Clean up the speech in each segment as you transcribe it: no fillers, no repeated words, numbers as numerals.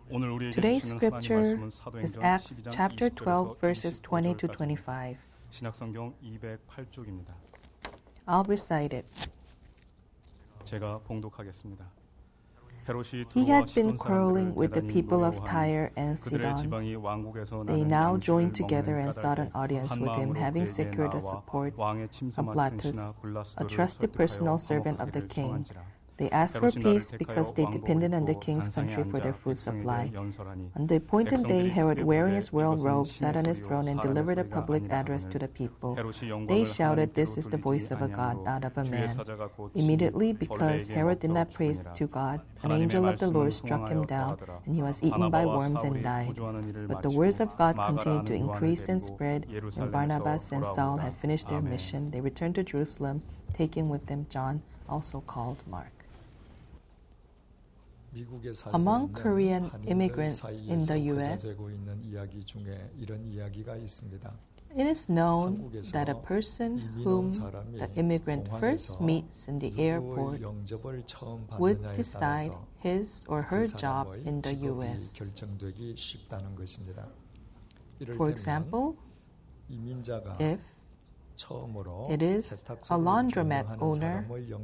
Today's scripture is Acts chapter 12, verses 20 to 25. 신약성경 208쪽입니다. I'll recite it. 제가 봉독하겠습니다. He had been quarreling with the people of Tyre and Sidon. They now joined together and sought an audience with him, having secured the support of Blattus, a trusted personal servant of the king. They asked for peace because they depended on the king's country for their food supply. On the appointed day, Herod, wearing his royal robe, sat on his throne and delivered a public address to the people. They shouted, "This is the voice of a God, not of a man." Immediately, because Herod did not praise to God, an angel of the Lord struck him down, and he was eaten by worms and died. But the words of God continued to increase and spread. When Barnabas and Saul had finished their mission, they returned to Jerusalem, taking with them John, also called Mark. Among Korean immigrants in the U.S., it is known that a person whom the immigrant first meets in the airport would decide his or her job in the U.S. For example, if it is a laundromat owner,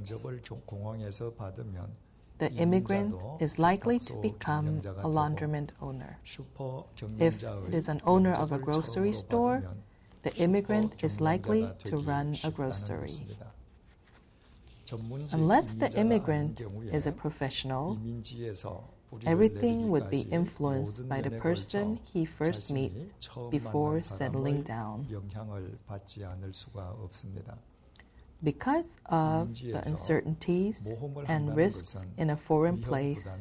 the immigrant is likely to become a laundromat owner. If it is an owner of a grocery store, the immigrant is likely to run a grocery. Unless the immigrant is a professional, everything would be influenced by the person he first meets before settling down. Because of the uncertainties and risks in a foreign place,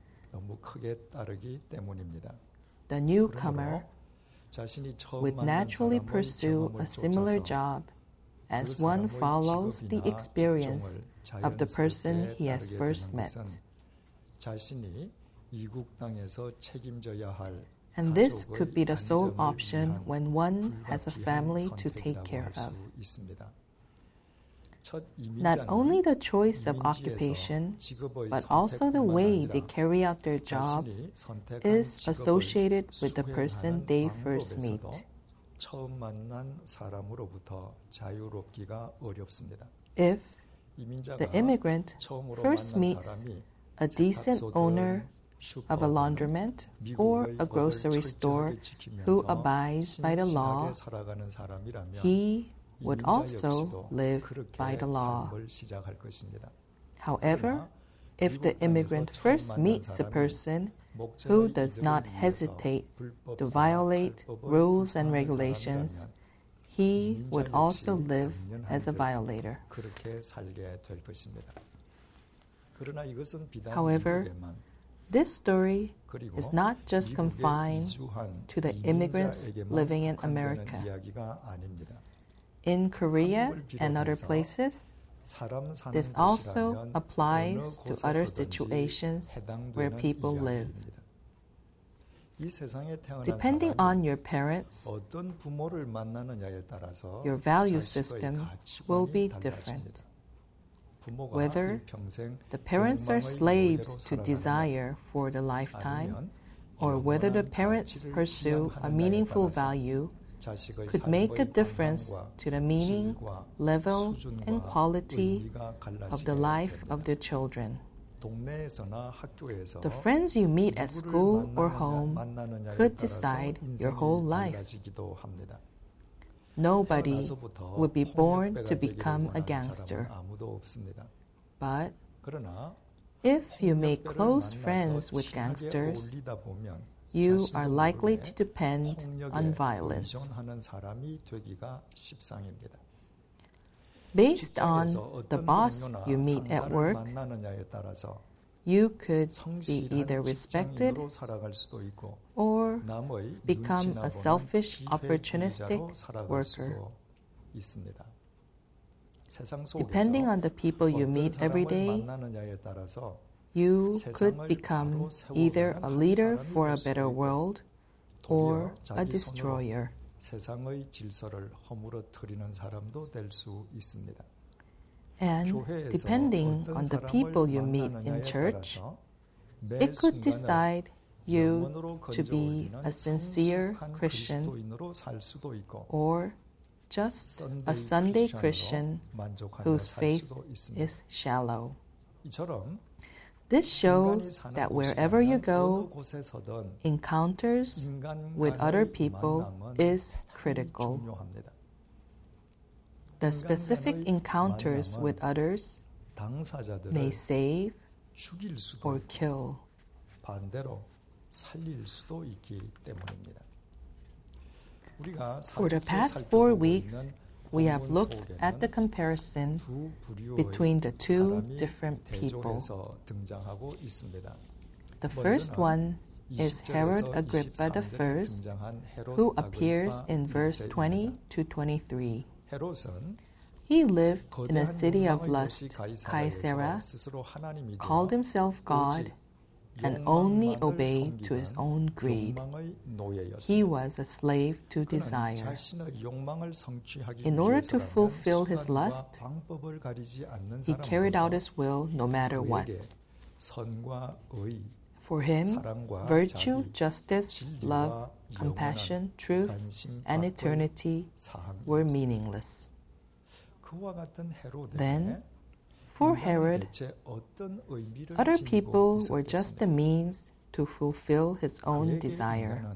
the newcomer would naturally pursue a similar job as one follows the experience of the person he has first met. And this could be the sole option when one has a family to take care of. Not only the choice of occupation, but also the way they carry out their jobs is associated with the person they first meet. If the immigrant first meets a decent owner of a laundromat or a grocery store who abides by the law, he would also live by the law. However, if the immigrant first meets a person who does not hesitate to violate rules and regulations, he would also live as a violator. However, this story is not just confined to the immigrants living in America. In Korea and other places, this also applies to other situations where people live. Depending on your parents, your value system will be different. Whether the parents are slaves to desire for the lifetime, or whether the parents pursue a meaningful value, could make a difference to the meaning, level, and quality of the life of their children. The friends you meet at school or home could decide your whole life. Nobody would be born to become a gangster. But if you make close friends with gangsters, you are likely to depend on violence. Based on the boss you meet at work, you could be either respected or become a selfish, opportunistic worker. Depending on the people you meet every day, you could become either a leader for a better world or a destroyer. And depending on the people you meet in church, it could decide you to be a sincere Christian or just a Sunday Christian whose faith is shallow. This shows that wherever you go, encounters with other people is critical. The specific encounters with others may save or kill. For the past 4 weeks, we have looked at the comparison between the two different people. The first one is Herod Agrippa I, who appears in verse 20 to 23. He lived in a city of lust, Caesarea, called himself God, and only obeyed to his own greed. He was a slave to desire. In order to fulfill his lust, he carried out his will no matter what. For him, virtue, justice, love, compassion, truth, and eternity were meaningless. Then, for Herod, other people were just the means to fulfill his own desire.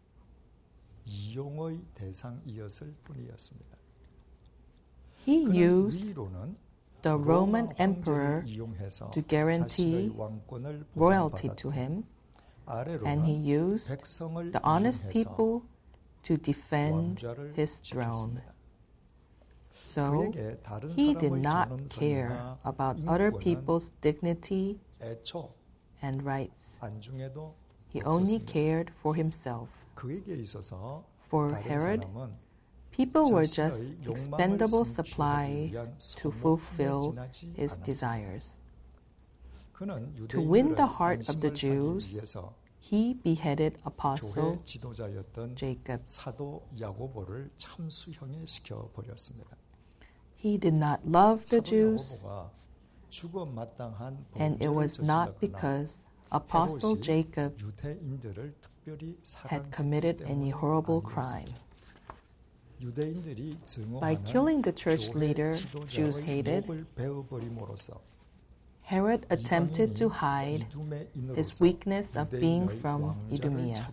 He used the Roman emperor to guarantee royalty to him, and he used the honest people to defend his throne. So, he did not care about other people's dignity and rights. He only cared for himself. For Herod, people were just expendable supplies to fulfill his desires. To win the heart of the Jews, he beheaded Apostle Jacob. He did not love the Jews, and it was not because Apostle Jacob had committed any horrible crime. By killing the church leader Jews hated, Herod attempted to hide his weakness of being from Idumea.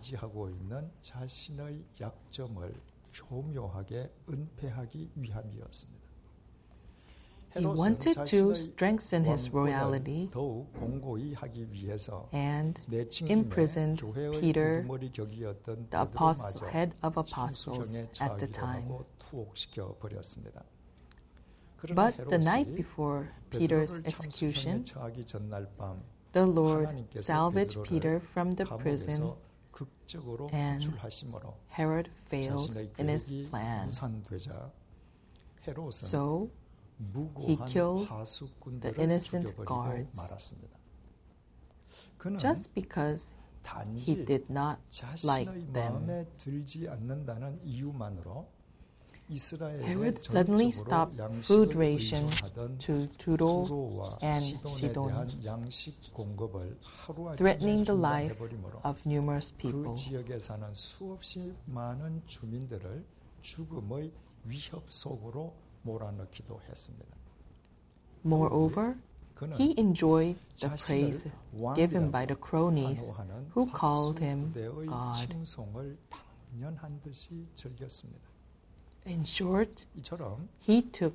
He wanted to strengthen his royalty and imprisoned Peter, the head of apostles at the time. But the night before Peter's execution, the Lord salvaged Peter from the prison, and Herod failed in his plan. So, he killed the innocent guards just because he did not like them. Herod suddenly stopped food ration to Turo and Sidon, threatening the life of numerous people. Moreover, he enjoyed the praise given by the cronies who called him God. In short, he took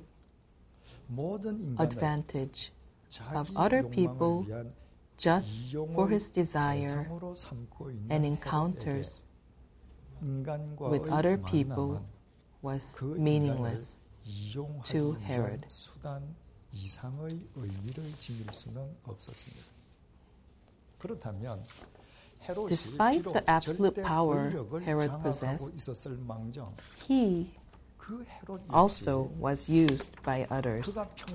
advantage of other people just for his desire, and encounters with other people was meaningless to Herod. Despite the absolute power Herod possessed, he also was used by others.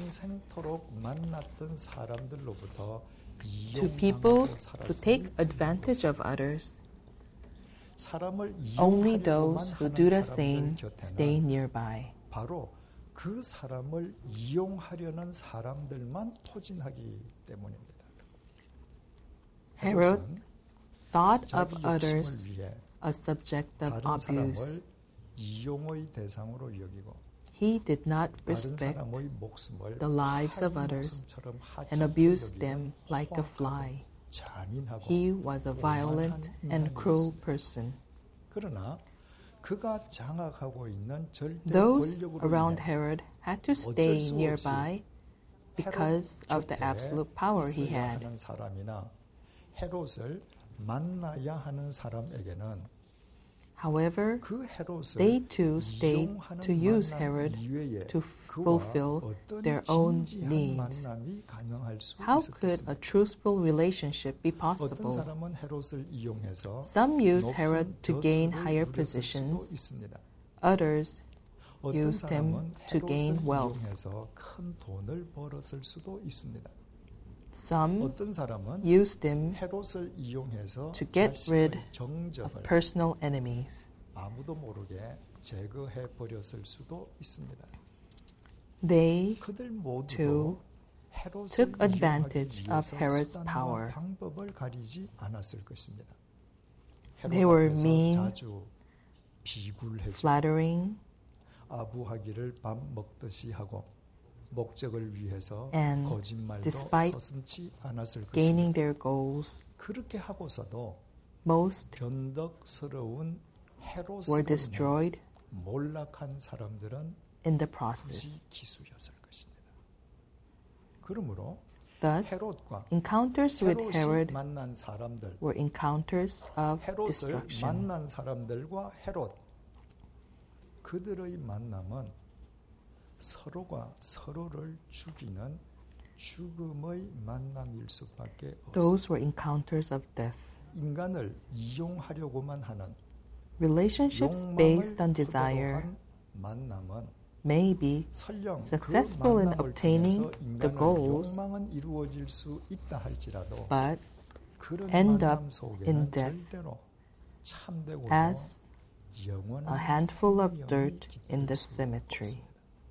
To people who take advantage of others, only those who do the same stay nearby. 그 사람을 이용하려는 사람들만 포진하기 때문입니다. Herod thought of 자기 others 욕심을 위해 a subject of 다른 abuse. 사람을 이용의 대상으로 여기고 He did not 다른 respect 사람의 목숨을 the lives of 하인 others 목숨처럼 and 하찮게 abused 여기고 them like a 포악하고 fly. 잔인하고 He was a violent and cruel 인간이었습니다. person. 그러나 그가 장악하고 있는 절대 Those 권력으로 around 인해 Herod had to stay nearby because of the absolute power he 있어야 had. 하는 사람이나 헤롯을 만나야 하는 사람에게는 However, 그 헤롯을 they too stayed 이용하는 to use 만남 Herod 이외에 to 그와 fulfill 어떤 their own 진지한 needs. 만남이 가능할 수 How could 있었겠습니까? a truthful relationship be 어떤 possible? 사람은 헤롯을 이용해서 Some use 높은 Herod to gain 벼슬을 higher 누렸을 수도 positions. 있습니다. Others 어떤 used him 사람은 to gain 헤롯을 wealth. 이용해서 큰 돈을 벌었을 수도 있습니다. Some 어떤 사람은 used him 헤롯을 이용해서 to get rid 자신의 of 정적을 personal enemies. 아무도 모르게 제거해 버렸을 수도 있습니다. They 그들 모두도 too 헤롯을 took advantage 이용하기 of 위해서 Herod's 수단과 power. 방법을 가리지 않았을 것입니다. They 헤롯 were 앞에서 mean, 자주 비굴해지고 flattering, 아부하기를 밥 먹듯이 하고 목적을 위해서 and 거짓말도 despite 서슴지 않았을 것입니다. gaining their goals. 그렇게 하고서도 Most 변덕스러운 were 헤롯으로 destroyed 몰락한 사람들은 in the process. 그것이 기수였을 것입니다. 그러므로 Thus, 헤롯과 encounters with 헤롯이 Herod 만난 사람들, were encounters of 헤롯을 destruction. 만난 사람들과 헤롯 그들의 만남은 서로가 서로를 죽이는 죽음의 만남일 수밖에 없습니다. Those were encounters of death. 인간을 이용하려고만 하는 Relationships 욕망을 based on 토대로 desire 한 만남은 may be 설령 successful in 그 만남을 obtaining 통해서 the 인간의 goals, 욕망은 이루어질 수 있다 할지라도 but 그런 end 만남 up in 속에는 death 절대로 참되고도 as 영원한 a handful of 생명이 dirt 깃들 in the 수 cemetery. 없습니다.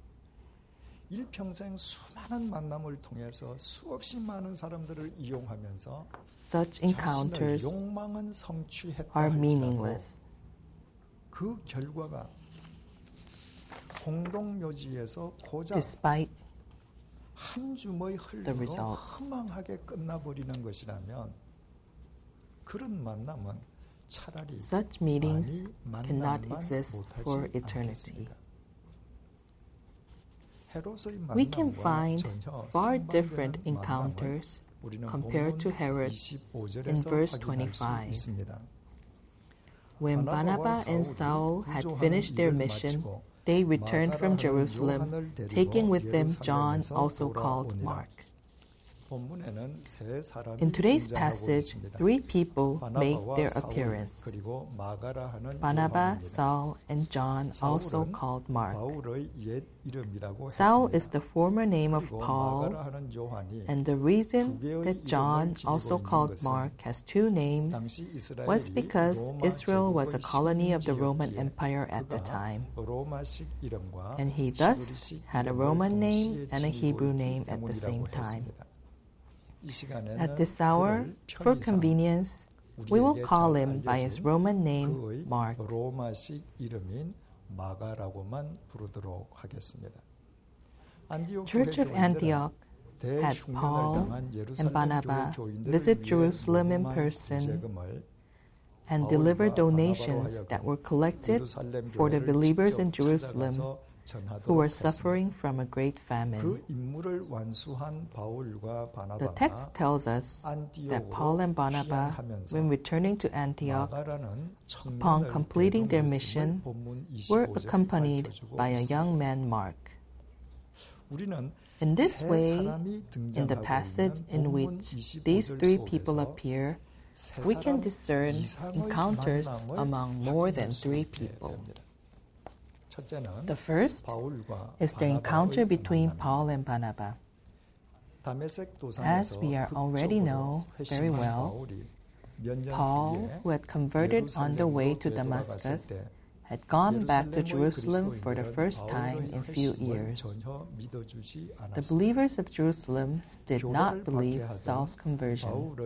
일평생 수많은 만남을 통해서 수없이 많은 사람들을 이용하면서 Such 자신의 encounters 욕망은 성취했다 are 할지라도 meaningless. 그 결과가 공동묘지에서 고작 Despite 한 줌의 the 흙으로 results. 허망하게 끝나버리는 것이라면 그런 만남은 차라리 such meetings 많이 cannot 만남만 exist 못하지 for eternity. 않겠습니까? 헤롯의 We can 만남과 find 전혀 far 상반되는 different 만남을 encounters 우리는 compared to 본문 Herod 25절에서 in verse 확인할 수 25. 있습니다. When Barnabas and Saul had finished their mission, they returned from Jerusalem, taking with them John, also called Mark. 본문에는 세 사람이 In today's 등장하고 passage, 있습니다. three people make 바나바와 their 사울, appearance. 그리고 마가라 하는 Barnabas, 요한입니다. Saul, and John, also 사울은 called Mark. 바울의 옛 이름이라고 Saul 했습니다. is the former name of 그리고 Paul, 마가라 하는 요한이 and the reason 두 개의 that 이름을 John, 지니고 also 있는 called 것은 Mark, has two names 당시 이스라엘이 was because 로마 Israel was a 제국의 colony of the Roman 식민지였기에 Empire at the 그가 time, 로마식 이름과 and he thus 히브리식 had a 이름을 Roman name 동시에 and a 지니고 Hebrew 있기 name at the same 때문이라고 time. 했습니다. 이 시간에는 At this hour, 그를 for 편의상 convenience, we will 우리에게 call 잘 him by his 알려진 Roman name, 그의 Mark. 로마식 이름인 마가라고만 부르도록 하겠습니다. 안디옥 Church of Antioch had Paul and Barnabas visit Jerusalem in person and deliver donations that were collected for the believers in Jerusalem who were suffering from a great famine. 그 임무를 완수한 바울과 The 바나바가 text tells us that Paul and Barnabas, when returning to Antioch, upon completing their mission, were accompanied by a young man, Mark. In this way, in the passage in which these three people appear, we can discern encounters among more than three people. The first is the encounter between Paul and Barnabas. As we already know very well, Paul, who had converted on the way to Damascus, had gone back to Jerusalem for the first time in few years. The believers of Jerusalem did not believe Saul's conversion.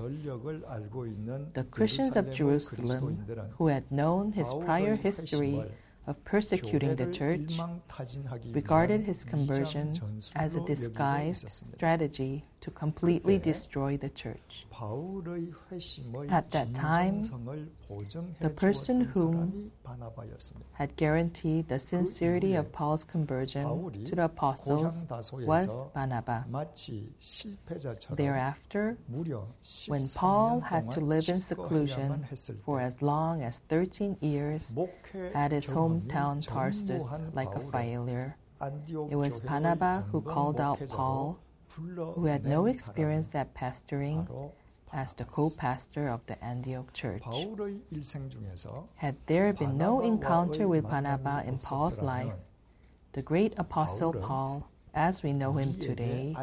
The Christians of Jerusalem, who had known his prior history of persecuting the church, regarded his conversion as a disguised strategy to completely destroy the church. At that time, the person whom had guaranteed the sincerity of Paul's conversion to the apostles was Barnabas. Thereafter, when Paul had to live in seclusion for as long as 13 years at his hometown Tarsus like a failure, it was Barnabas who called out Paul, who had no experience at pastoring, as the co-pastor of the Antioch church. Had there been no encounter with Barnabas in Paul's life, the great apostle Paul, as we know him today,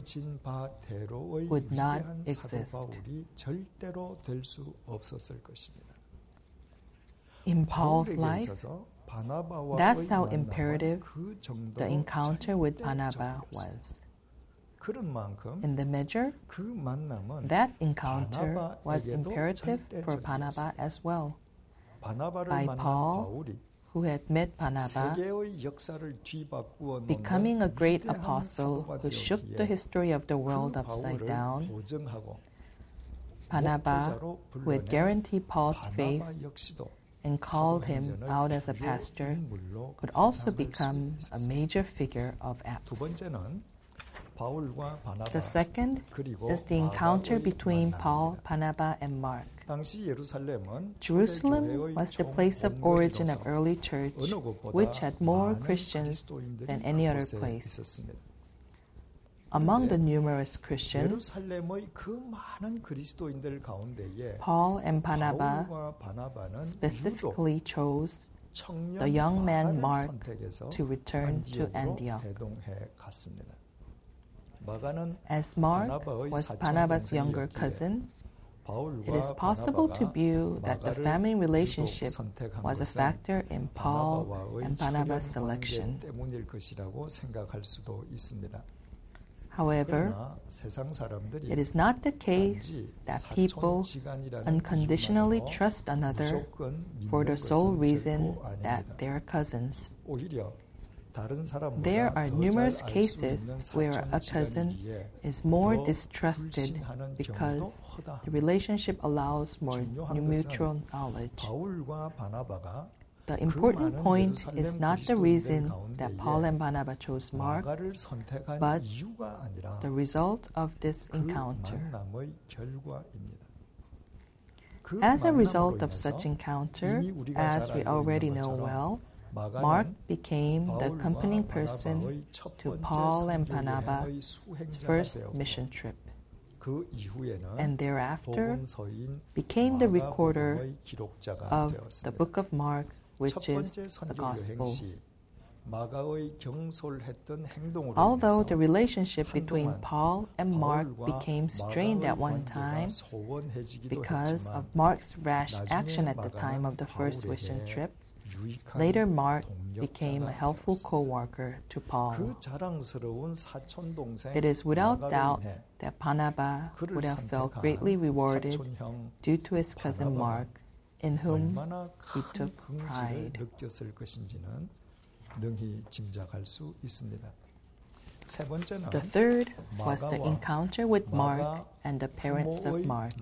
would not exist. In Paul's life, that's how imperative the encounter with Barnabas was. In the measure, that encounter was imperative for Barnabas as well. By Paul, who had met Barnabas, becoming a great apostle who shook the history of the world upside down, Barnabas, who had guaranteed Paul's faith and called him out as a pastor, could also become a major figure of Acts. The second is the encounter between Paul, Barnabas, and Mark. Jerusalem was the place of origin of early church, which had more Christians than any other place. Among the numerous Christians, Paul and Barnabas specifically chose the young man Mark to return to Antioch. As Mark was Barnabas' younger cousin, it is possible to view that the family relationship was a factor in Paul and Barnabas' selection. However, it is not the case that people unconditionally trust another for the sole reason that they are cousins. There are numerous cases where a cousin is more distrusted because the relationship allows more mutual knowledge. The important point is not the reason that Paul and Barnabas chose Mark, but the result of this encounter. As a result of such encounter, as we already know well, Mark became the accompanying person to Paul and Barnabas' first mission trip, and thereafter became the recorder of the book of Mark, which is the Gospel. Although the relationship between Paul and Mark became strained at one time because of Mark's rash action at the time of the first mission trip, later Mark became a helpful co-worker to Paul. It is without doubt that Barnabas would have felt greatly rewarded due to his cousin Mark, in whom he took pride. The third was the encounter with Mark and the parents of Mark.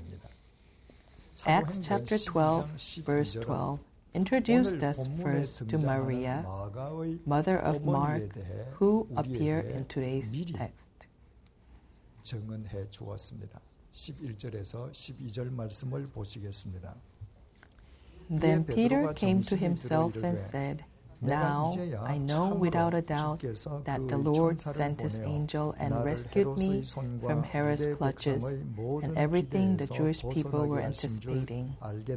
Acts chapter 12, verse 12 introduced us first to Maria, mother of Mark, who appear in today's text. Then Peter came to himself and said, "Now I know without a doubt that the Lord sent his angel and rescued me from Herod's clutches and everything the Jewish people were anticipating."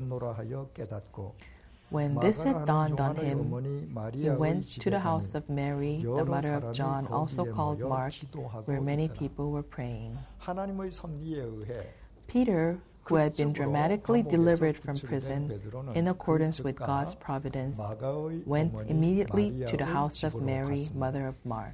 When this had dawned on him, he went to the house of Mary, the mother of John, also called Mark, where many people were praying. Peter who had been dramatically delivered from prison in accordance with God's providence, went immediately to the house of Mary, mother of Mark.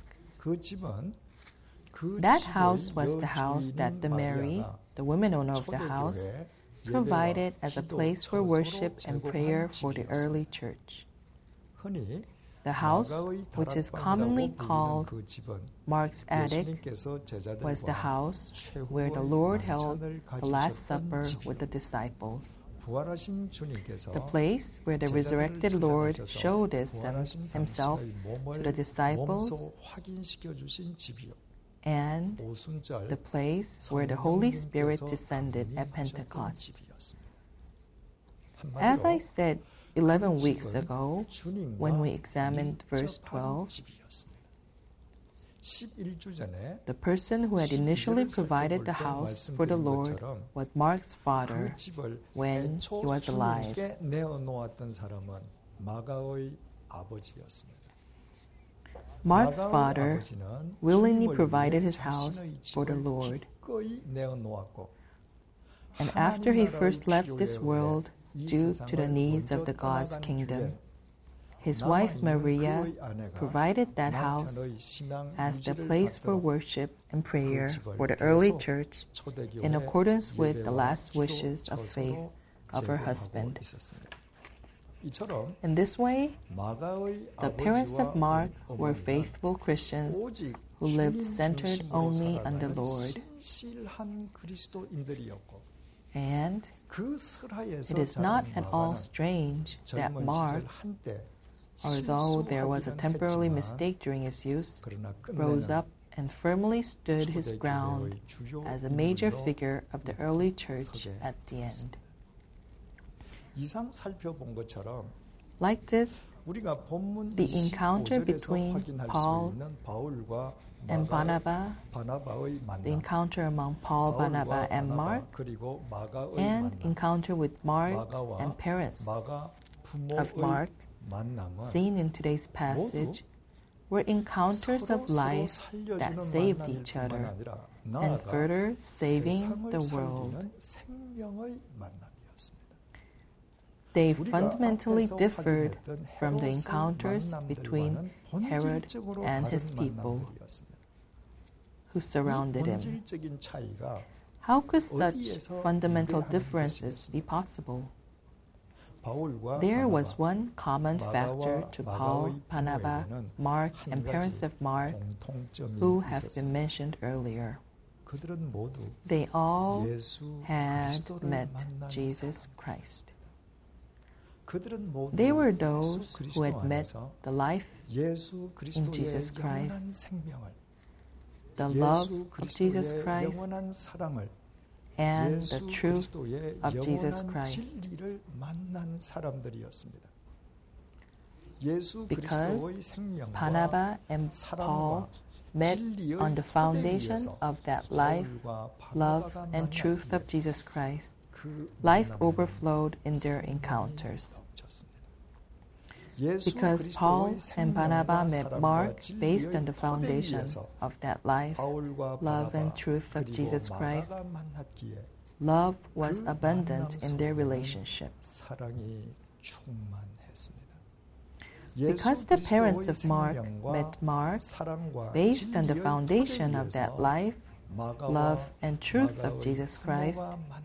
That house was the house that the Mary, the woman owner of the house, provided as a place for worship and prayer for the early church. The house, which is commonly called Mark's attic, was the house where the Lord held the Last Supper with the disciples. The place where the resurrected Lord showed himself to the disciples, and the place where the Holy Spirit descended at Pentecost. As I said 11 weeks ago, when we examined verse 12, the person who had initially provided the house for the Lord was Mark's father when he was alive. Mark's father willingly provided his house for the Lord. And after he first left this world, due to the needs of the God's kingdom, his wife Maria provided that house as the place for worship and prayer for the early church in accordance with the last wishes of faith of her husband. In this way, the parents of Mark were faithful Christians who lived centered only on the Lord. And it is not at all strange that Mark, although there was a temporary mistake during his youth, rose up and firmly stood his ground as a major figure of the early church at the end. Like this, the encounter between Paul and Barnabas, the encounter among Paul, Barnabas, and Mark, and encounter with Mark and parents of Mark, seen in today's passage, were encounters of life that saved each other and further saving the world. They fundamentally differed from the encounters between Herod and his people who surrounded him. How could such fundamental differences be possible? There was one common factor to Paul, Barnabas, Mark, and parents of Mark who have been mentioned earlier. They all had met Jesus Christ. They were those who had met the life in Jesus Christ, the love of Jesus Christ, and the truth of Jesus Christ. Because Barnabas and Paul met on the foundation of that life, love, and truth of Jesus Christ, life overflowed in their encounters. Because Paul and Barnabas met Mark based on the foundation of that life, love, and truth of Jesus Christ, love was abundant in their relationship. Because the parents of Mark met Mark based on the foundation of that life, love, and truth of Jesus Christ,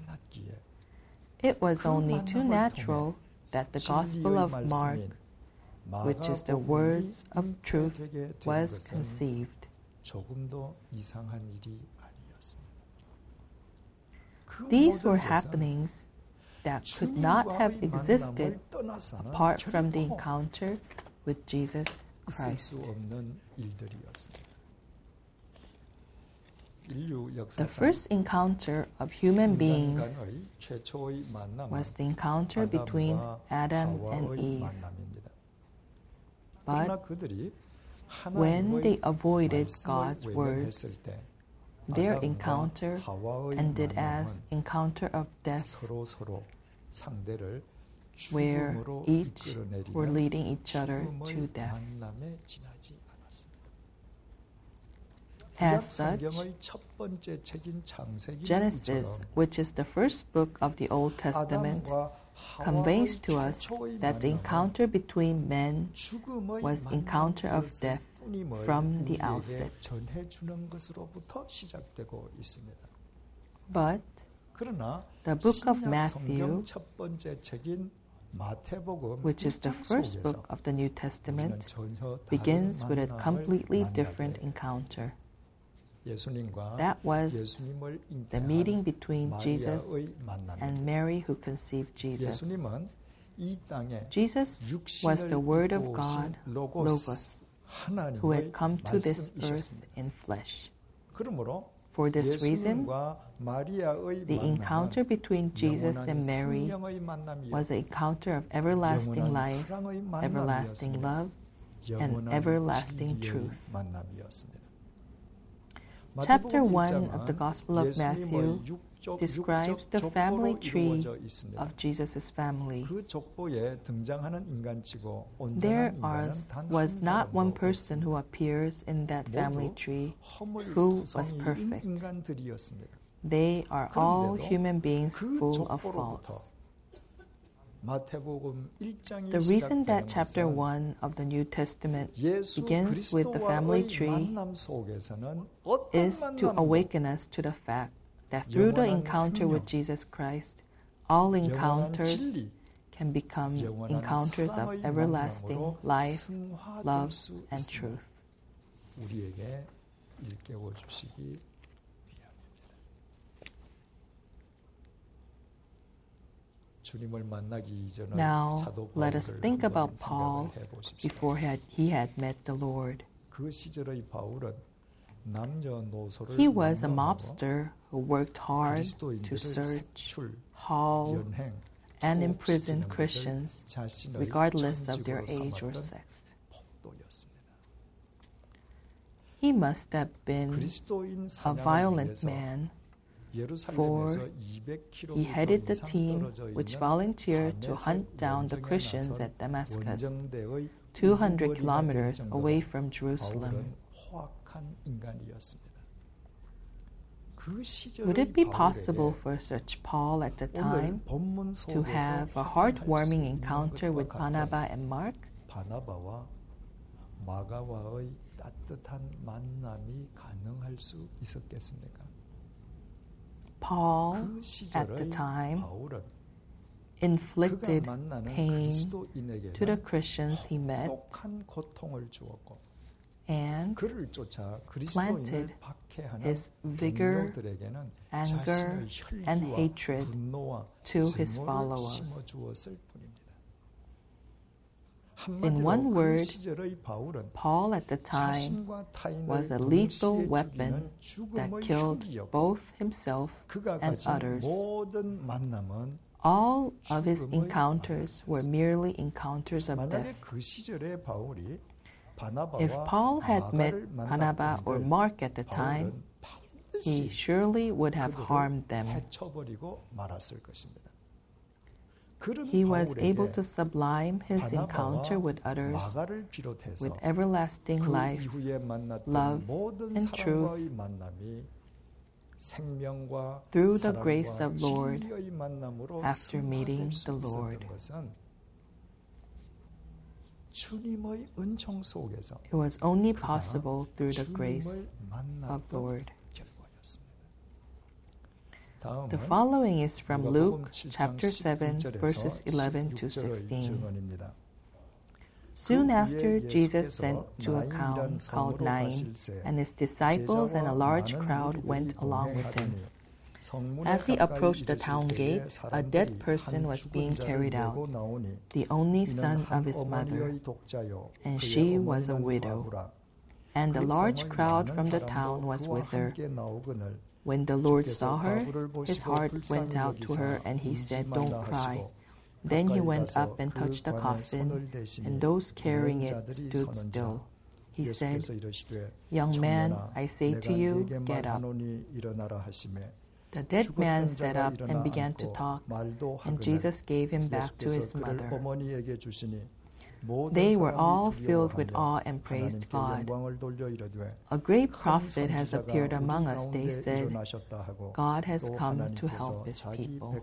it was only too natural that the Gospel of Mark, which is the words of truth, was conceived. These were happenings that could not have existed apart from the encounter with Jesus Christ. The first encounter of human beings was the encounter between Adam and Eve. But when they avoided God's words, their encounter ended as encounter of death, where each were leading each other to death. As such, Genesis, which is the first book of the Old Testament, conveys to us that the encounter between men was encounter of death from the outset. But the book of Matthew, which is the first book of the New Testament, begins with a completely different encounter. That was the meeting between Jesus and Mary who conceived Jesus. Jesus was the Word of God, Logos, who had come to this earth in flesh. For this reason, the encounter between Jesus and Mary was an encounter of everlasting life, everlasting love, and everlasting truth. Chapter 1 of the Gospel of Matthew describes the family tree of Jesus' family. There was not one person who appears in that family tree who was perfect. They are all human beings full of faults. The reason that chapter 1 of the New Testament begins with the family tree is to awaken us to the fact that through the encounter with Jesus Christ, all encounters can become encounters of everlasting life, love, and truth. Now, let us think about Paul before he had met the Lord. He was a mobster who worked hard to search, haul, and imprison Christians regardless of their age or sex. He must have been a violent man, for he headed the team which volunteered to hunt down the Christians at Damascus, 200 kilometers away from Jerusalem. Would it be possible for such Paul at the time to have a heartwarming encounter with Barnabas and Mark? Paul, at the time, inflicted pain to the Christians he met and planted his vigor, anger, and hatred to his followers. In one word, Paul at the time was a lethal weapon that killed both himself and others. All of his encounters were merely encounters of death. If Paul had met Barnabas or Mark at the time, he surely would have harmed them. He was able to sublime his encounter with others with everlasting life, love, and truth through the grace of Lord after meeting the Lord. It was only possible through the grace of the Lord. The following is from Luke chapter 7, verses 11 to 16. Soon after, Jesus sent to a town called Nain, and his disciples and a large crowd went along with him. As he approached the town gate, a dead person was being carried out, the only son of his mother, and she was a widow. And a large crowd from the town was with her. When the Lord saw her, his heart went out to her, and he said, "Don't cry." Then he went up and touched the coffin, and those carrying it stood still. He said, "Young man, I say to you, get up." The dead man sat up and began to talk, and Jesus gave him back to his mother. They were all filled with awe and praised God. A great prophet has appeared among us, they said. God has come to help his people.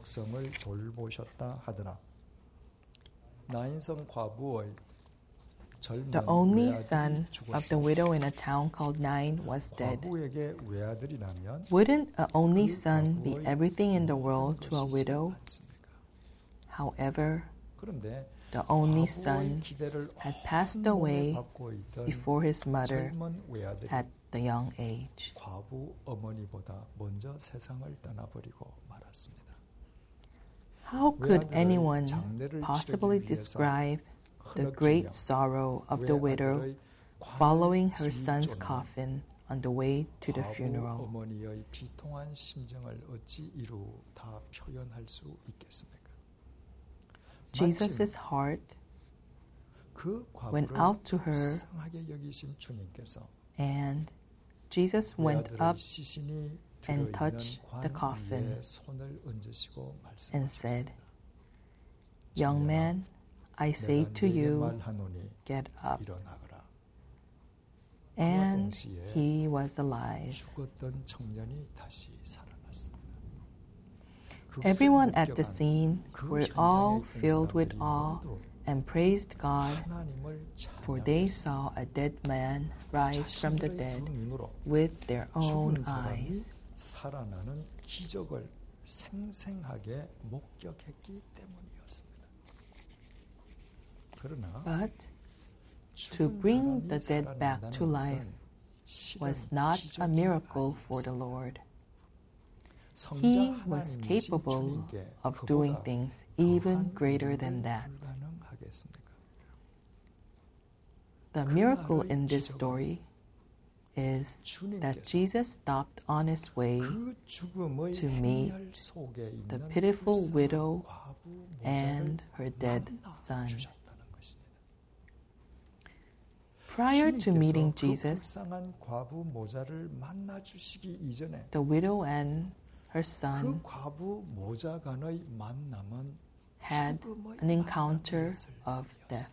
The only son of the widow in a town called Nain was dead. Wouldn't an only son be everything in the world to a widow? However, the only son had passed away before his mother at the young age. How could anyone possibly describe the great sorrow of the widow following her son's coffin on the way to the funeral? Jesus' heart went out to her, and Jesus went up and touched the coffin and said, "Young man, I say to you, get up." And he was alive. Everyone at the scene were all filled with awe and praised God, for they saw a dead man rise from the dead with their own eyes. But to bring the dead back to life was not a miracle for the Lord. He was capable of doing things even greater than that. The miracle in this story is that Jesus stopped on his way to meet the pitiful widow and her dead son. Prior to meeting Jesus, the widow and her son had an encounter of death.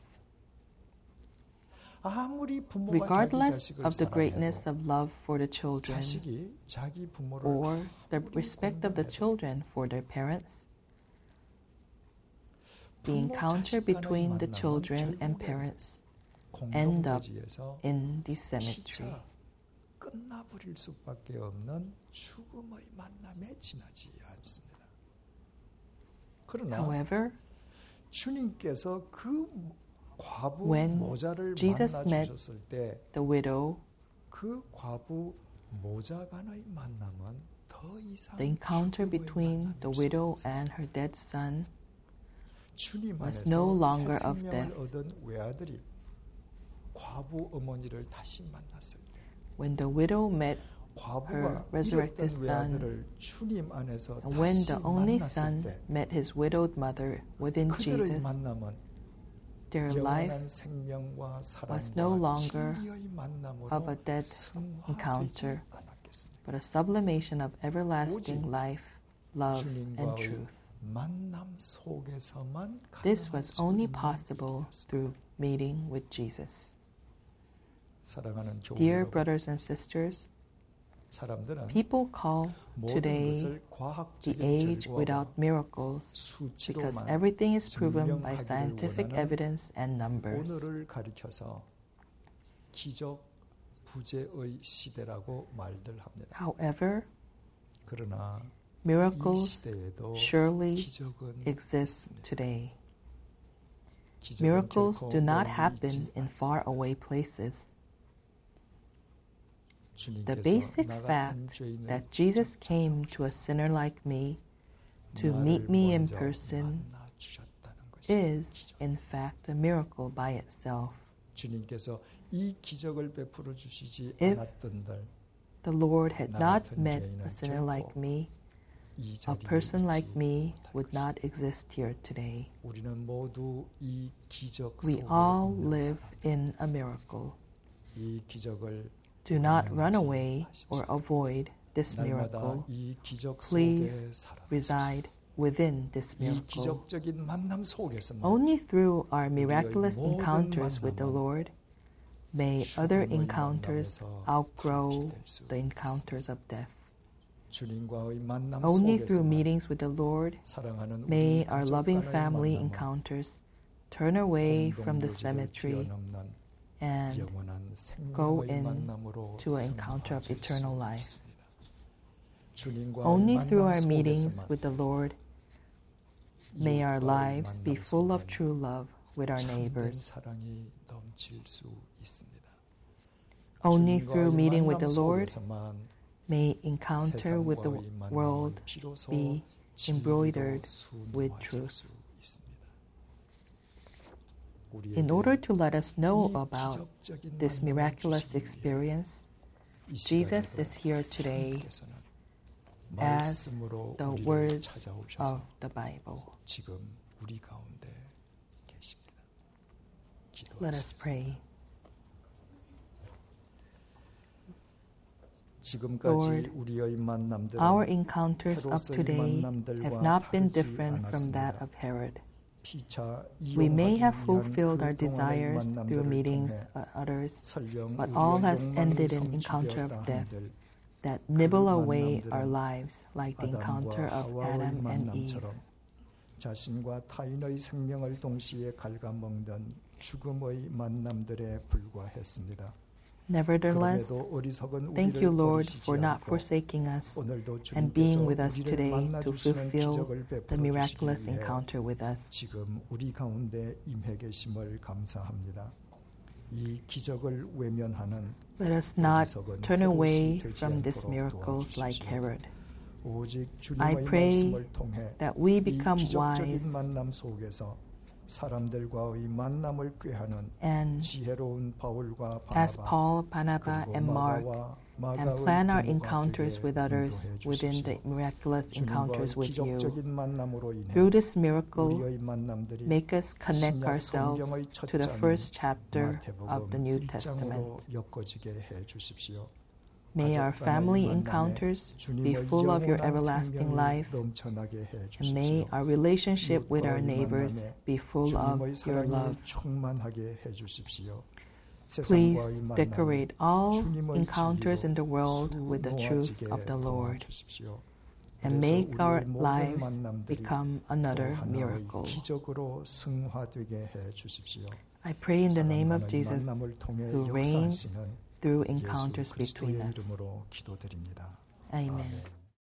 Regardless of the greatness of love for the children or the respect of the children for their parents, the encounter between the children and parents end up in the cemetery. However, when Jesus met the widow, the encounter between the widow and her dead son was no longer of death. When the widow met her resurrected son, and when the only son met his widowed mother within Jesus, their life was no longer of a death encounter, but a sublimation of everlasting life, love, and truth. This was only possible through meeting with Jesus. Dear brothers and sisters, people call today the age without miracles because everything is proven by scientific evidence and numbers. However, miracles surely exist today. Miracles do not happen in faraway places. The basic fact that Jesus came to a sinner like me to meet me in person is, in fact, a miracle by itself. If the Lord had not met a sinner like me, a person like me would not exist here today. We all live in a miracle. Do not run away or avoid this miracle. Please reside within this 이 miracle. 기적적인 만남 속에서만 Only through our miraculous encounters with the Lord may other encounters outgrow the encounters of death. 주님과의 만남 Only through 속에서만 meetings with the Lord 사랑하는 may 우리 our loving 가족과의 family 만남은 encounters turn away from the 공동묘지를 cemetery 뛰어넘는 and 영원한 go 생명의 만남으로 into an encounter of 승화될 eternal 수 life. 있습니다. 주님과의 Only through 만남 our meetings 속에서만 with the Lord may our 이웃과의 lives be 만남 full of 속에는 true love with our 참된 neighbors. 사랑이 넘칠 수 있습니다. Only 주님과의 through meeting with 만남 the Lord 속에서만 may encounter with the 세상과의 만남은 world 비로소 be 진리로 embroidered with 순화될 truth. 수 있습니다. In order to let us know 이 about 기적적인 this 만남을 miraculous 주시기 위해 experience, 이 Jesus 시간에도 is here today 주님께서는 as 말씀으로 the 우리를 words 찾아오셔서 of the Bible. 지금 우리 가운데 계십니다. Let us 기도하시겠습니다. pray. 지금까지 Lord, 우리의 만남들은 Our encounters of 헤롯의 today 만남들과 have not been 다르지 different from that 않았습니다. of Herod. 피차 We may 이용하기 have 위한 fulfilled our 그 동안의 desires through 만남들을 meetings 통해 with others, 설령 but all 우리의 has 욕망이 ended in encounter of 성취되었다 death 한들 that nibble away 만남들은 our lives like the encounter 아담과 of 하와의 Adam and Eve. 만남처럼 자신과 타인의 생명을 동시에 갉아먹는 죽음의 만남들에 불과했습니다. Nevertheless, 그럼에도 어리석은 thank 우리를 you, Lord, 버리시지 for not 않고 forsaking us 오늘도 and 주님께서 being with us 우리를 today to 만나주시는 fulfill 기적을 the 베풀어 miraculous 주시기 위해 encounter with us. 지금 우리 가운데 임해 계심을 감사합니다. 이 기적을 외면하는 Let us not 어리석은 turn away 헤롯이 되지 from these 않도록 miracles like 도와주십시오. Herod. 오직 I 주님의 pray 말씀을 통해 that we 이 become 기적적인 wise 만남 속에서 사람들과의 만남을 꾀하는 and 지혜로운 바울과 as 바나바 Paul, Barnabas, 그리고 and Mark 마가와 and 마가의 plan our 부모가 encounters 되게 with others 인도해 within the 주십시오. miraculous encounters 주님과의 with you. 기적적인 만남으로 인해 Through this miracle, 우리의 만남들이 make us connect 신약 ourselves 성경의 첫 to the 장인 first chapter 마태복음 of the New 1장으로 Testament. 엮어지게 해 주십시오. May our 가족 간의 family 만남에 encounters be 주님의 full of your 영원한 everlasting 생명이 life, 넘쳐나게 해 and may 주십시오. our relationship with our 이웃과의 neighbors 만남에 be full of 주님의 your 사랑이 love. 충만하게 해 주십시오. Please 세상과의 만남이 decorate all 주님의 encounters in the 진리로 world with the truth 수놓아지게 of the Lord, 도와주십시오. and 그래서 make our 우리의 모든 lives 만남들이 become 또 another 하나의 miracle. 기적으로 승화되게 해 주십시오. I pray in the name of 사랑하는 Jesus, 만남을 통해 who reigns 역사하시는 through 예수 encounters 그리스도의 between us. 이름으로 기도드립니다. Amen. 아멘.